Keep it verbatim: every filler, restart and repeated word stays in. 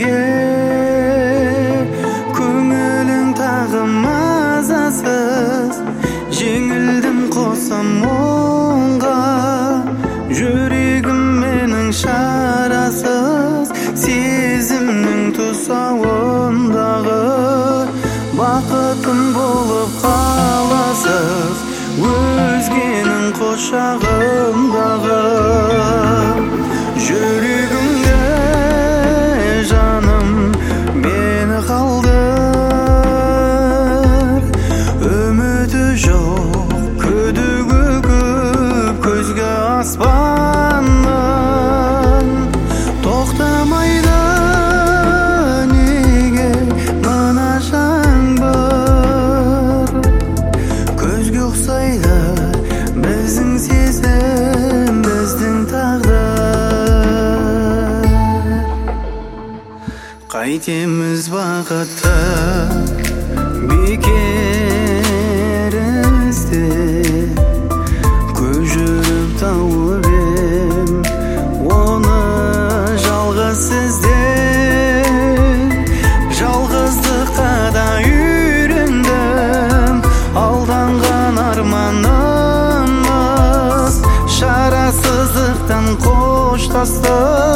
неге көңілің тағы мазасыз жеңілдім қосам мұңға жүрегім менің шарасыз сезімнің тұсауындағы бақытым болып қаласыз өзгенің құшағындағы жүрегімде жаным мені қалдыр үміті жоқ күдігі көп көзге аспаннан тоқтамайды неге мына жаңбыр көзге ұқсайды біздің сезім біздің тағдыр қайтеміз бақытты бекер іздеп көп жүріп тауып ем оны жалғыз сізден жалғыздыққа да үйрендім алданған арманымыз шарасыздықтан қоштастық